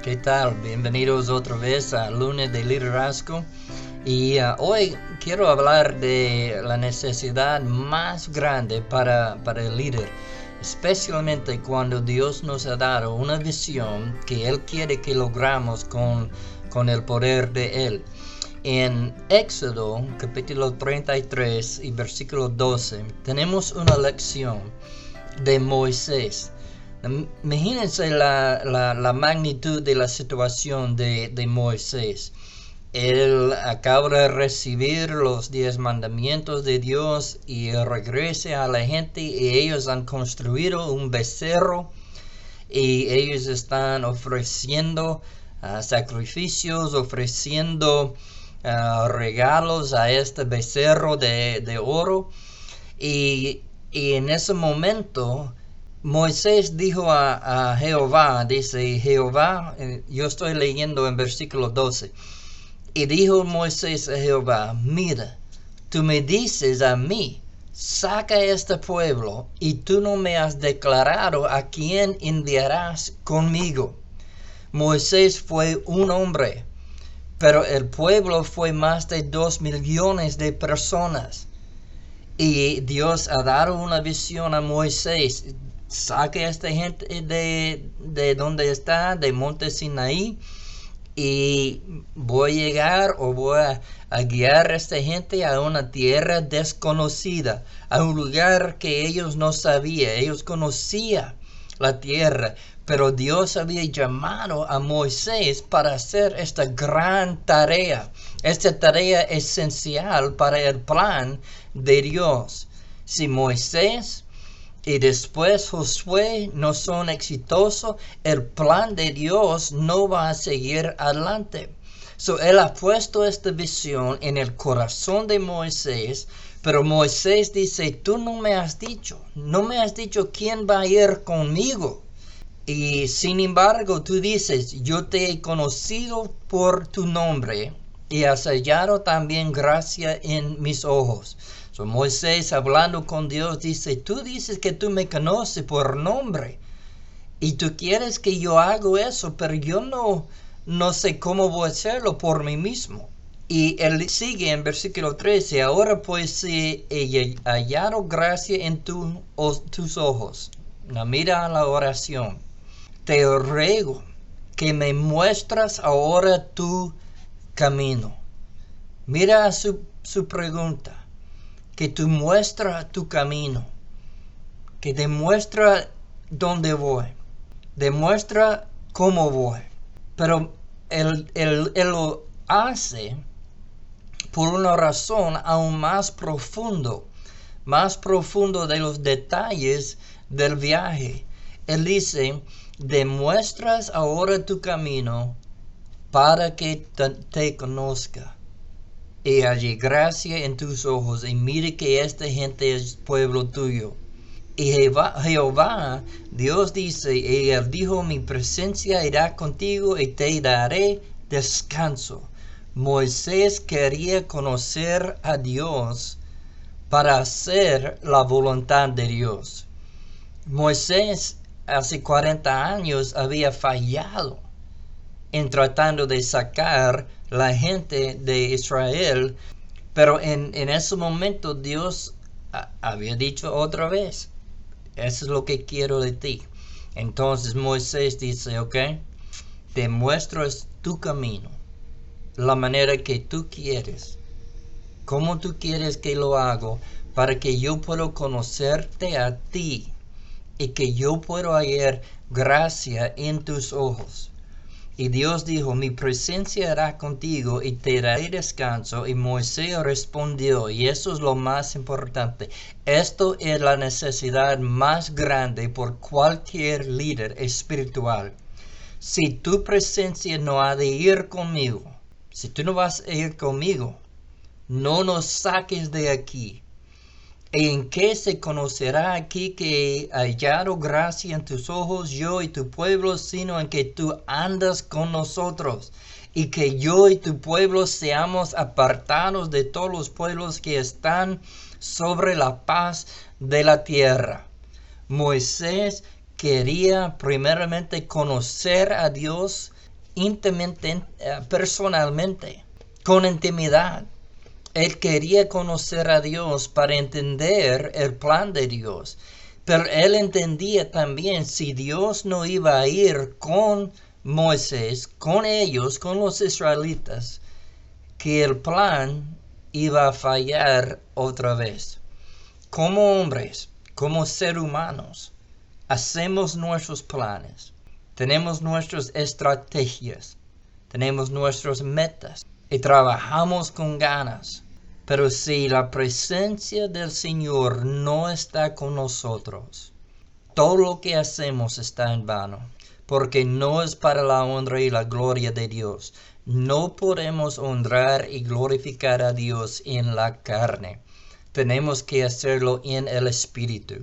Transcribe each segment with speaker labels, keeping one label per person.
Speaker 1: ¿Qué tal? Bienvenidos otra vez a Lunes de Liderazgo. Y hoy quiero hablar de la necesidad más grande para el líder, especialmente cuando Dios nos ha dado una visión que Él quiere que logramos con el poder de Él. En Éxodo capítulo 33 y versículo 12 tenemos una lección de Moisés. Imagínense la magnitud de la situación de Moisés. Él acaba de recibir los 10 mandamientos de Dios y regresa a la gente y ellos han construido un becerro y ellos están ofreciendo sacrificios, ofreciendo regalos a este becerro de oro y en ese momento Moisés dijo a Jehová, dice Jehová, yo estoy leyendo en versículo 12, y dijo Moisés a Jehová, mira, tú me dices a mí, saca este pueblo, y tú no me has declarado a quién enviarás conmigo. Moisés fue un hombre, pero el pueblo fue más de 2 millones de personas. Y Dios ha dado una visión a Moisés. Saque a esta gente de donde está, de Monte Sinaí, y voy a llegar o voy a guiar a esta gente a una tierra desconocida, a un lugar que ellos no sabían. Ellos conocían la tierra, pero Dios había llamado a Moisés para hacer esta gran tarea, esta tarea esencial para el plan de Dios. Si Moisés y después Josué no son exitosos, el plan de Dios no va a seguir adelante. Él ha puesto esta visión en el corazón de Moisés, pero Moisés dice, tú no me has dicho quién va a ir conmigo. Y sin embargo tú dices, yo te he conocido por tu nombre y has hallado también gracia en mis ojos. Moisés hablando con Dios dice, tú dices que tú me conoces por nombre y tú quieres que yo haga eso, pero yo no sé cómo voy a hacerlo por mí mismo. Y él sigue en versículo 13, ahora pues si he hallado gracia en tus ojos. Mira la oración. Te ruego que me muestras ahora tu camino. Mira su pregunta. Que tú muestra tu camino, que demuestra dónde voy, demuestra cómo voy. Pero él lo hace por una razón aún más profundo de los detalles del viaje. Él dice, demuestras ahora tu camino para que te conozca. Y hallé gracia en tus ojos, y mire que esta gente es pueblo tuyo. Y Jehová, Dios dice, y él dijo, mi presencia irá contigo y te daré descanso. Moisés quería conocer a Dios para hacer la voluntad de Dios. Moisés hace 40 años había fallado en tratando de sacar la gente de Israel, pero en ese momento Dios había dicho otra vez, eso es lo que quiero de ti. Entonces Moisés dice, ok, te muestro tu camino, la manera que tú quieres, cómo tú quieres que lo haga, para que yo pueda conocerte a ti y que yo pueda hallar gracia en tus ojos. Y Dios dijo, mi presencia hará contigo y te daré descanso. Y Moisés respondió, y eso es lo más importante, esto es la necesidad más grande por cualquier líder espiritual. Si tu presencia no ha de ir conmigo, si tú no vas a ir conmigo, no nos saques de aquí. ¿En qué se conocerá aquí que he hallado gracia en tus ojos, yo y tu pueblo, sino en que tú andas con nosotros, y que yo y tu pueblo seamos apartados de todos los pueblos que están sobre la faz de la tierra? Moisés quería primeramente conocer a Dios íntimamente, personalmente, con intimidad. Él quería conocer a Dios para entender el plan de Dios. Pero él entendía también si Dios no iba a ir con Moisés, con ellos, con los israelitas, que el plan iba a fallar otra vez. Como hombres, como seres humanos, hacemos nuestros planes, tenemos nuestras estrategias, tenemos nuestras metas y trabajamos con ganas. Pero si la presencia del Señor no está con nosotros, todo lo que hacemos está en vano, porque no es para la honra y la gloria de Dios. No podemos honrar y glorificar a Dios en la carne. Tenemos que hacerlo en el Espíritu.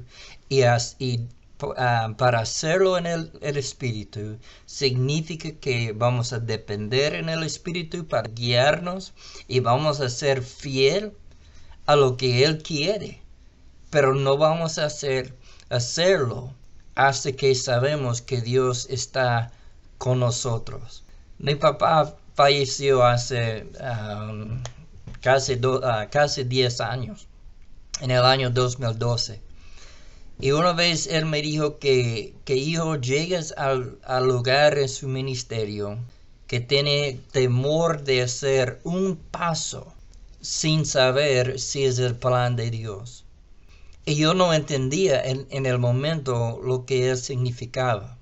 Speaker 1: Para hacerlo en el Espíritu, significa que vamos a depender en el Espíritu para guiarnos y vamos a ser fiel a lo que Él quiere. Pero no vamos a hacerlo hasta que sabemos que Dios está con nosotros. Mi papá falleció hace casi 10 años, en el año 2012. Y una vez él me dijo que hijo, llegues al lugar en su ministerio que tiene temor de hacer un paso sin saber si es el plan de Dios. Y yo no entendía en el momento lo que él significaba.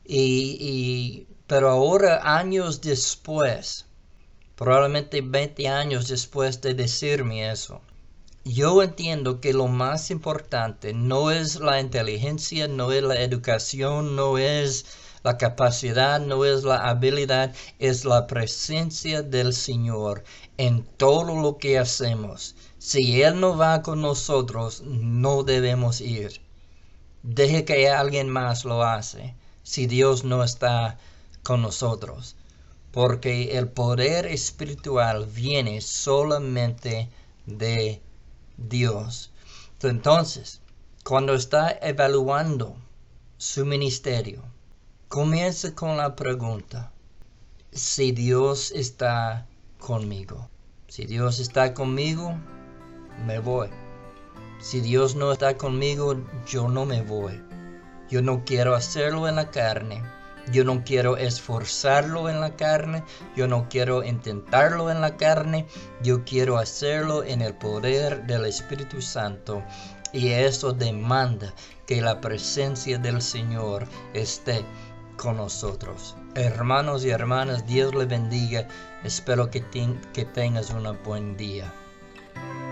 Speaker 1: Pero ahora, años después, probablemente 20 años después de decirme eso, yo entiendo que lo más importante no es la inteligencia, no es la educación, no es la capacidad, no es la habilidad, es la presencia del Señor en todo lo que hacemos. Si Él no va con nosotros, no debemos ir. Deje que alguien más lo hace, si Dios no está con nosotros. Porque el poder espiritual viene solamente de Dios. Entonces, cuando está evaluando su ministerio, comienza con la pregunta: si Dios está conmigo. Si Dios está conmigo, me voy. Si Dios no está conmigo, yo no me voy. Yo no quiero hacerlo en la carne. Yo no quiero esforzarlo en la carne. Yo no quiero intentarlo en la carne. Yo quiero hacerlo en el poder del Espíritu Santo. Y eso demanda que la presencia del Señor esté con nosotros. Hermanos y hermanas, Dios les bendiga. Espero que tengas un buen día.